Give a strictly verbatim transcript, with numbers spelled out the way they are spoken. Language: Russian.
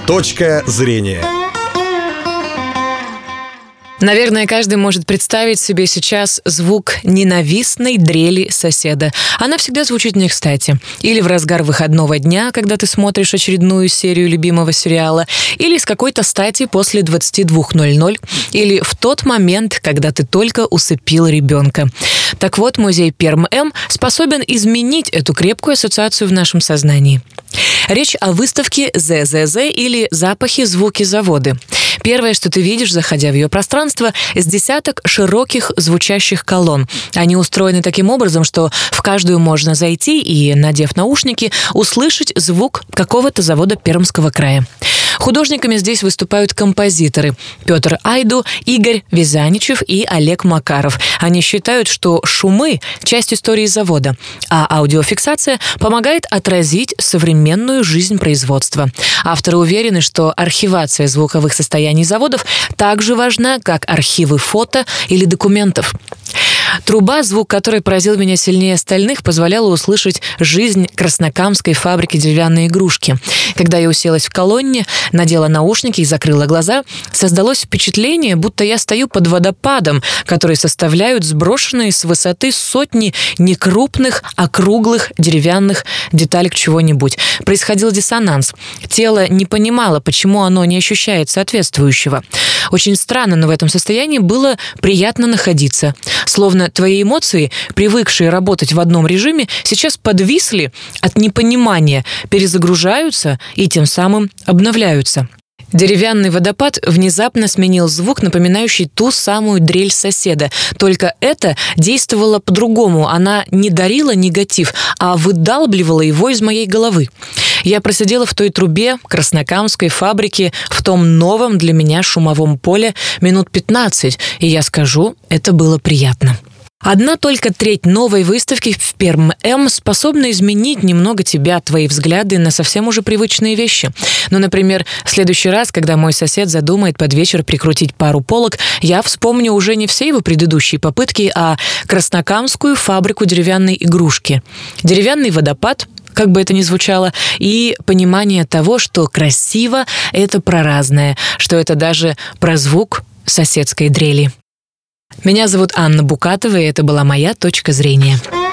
Точка зрения. Наверное, каждый может представить себе сейчас звук ненавистной дрели соседа. Она всегда звучит не кстати. Или в разгар выходного дня, когда ты смотришь очередную серию любимого сериала, или с какой-то стати после двадцати двух ноль-ноль, или в тот момент, когда ты только усыпил ребенка. Так вот, музей Пермь-М способен изменить эту крепкую ассоциацию в нашем сознании. Речь о выставке зэ зэ зэ или «Запахи, звуки, заводы». Первое, что ты видишь, заходя в ее пространство, с десяток широких звучащих колонн. Они устроены таким образом, что в каждую можно зайти и, надев наушники, услышать звук какого-то завода Пермского края. Художниками здесь выступают композиторы Петр Айду, Игорь Вязаничев и Олег Макаров. Они считают, что шумы – часть истории завода, а аудиофиксация помогает отразить современную жизнь производства. Авторы уверены, что архивация звуковых состояний заводов так же важна, как архивы фото или документов. Труба, звук которой поразил меня сильнее остальных, позволяла услышать жизнь краснокамской фабрики деревянной игрушки. Когда я уселась в колонне, надела наушники и закрыла глаза, создалось впечатление, будто я стою под водопадом, который составляют сброшенные с высоты сотни некрупных, округлых деревянных деталек чего-нибудь. Происходил диссонанс. Тело не понимало, почему оно не ощущает соответствующего. Очень странно, но в этом состоянии было приятно находиться. Словно твои эмоции, привыкшие работать в одном режиме, сейчас подвисли от непонимания, перезагружаются и тем самым обновляются. Деревянный водопад внезапно сменил звук, напоминающий ту самую дрель соседа. Только это действовало по-другому. Она не дарила негатив, а выдалбливала его из моей головы. Я просидела в той трубе краснокамской фабрики в том новом для меня шумовом поле минут пятнадцать, и я скажу, это было приятно. Одна только треть новой выставки в Пермь-М способна изменить немного тебя, твои взгляды на совсем уже привычные вещи. Ну, например, в следующий раз, когда мой сосед задумает под вечер прикрутить пару полок, я вспомню уже не все его предыдущие попытки, а краснокамскую фабрику деревянной игрушки. Деревянный водопад, как бы это ни звучало, и понимание того, что красиво – это про разное, что это даже про звук соседской дрели. Меня зовут Анна Букатова, и это была моя точка зрения.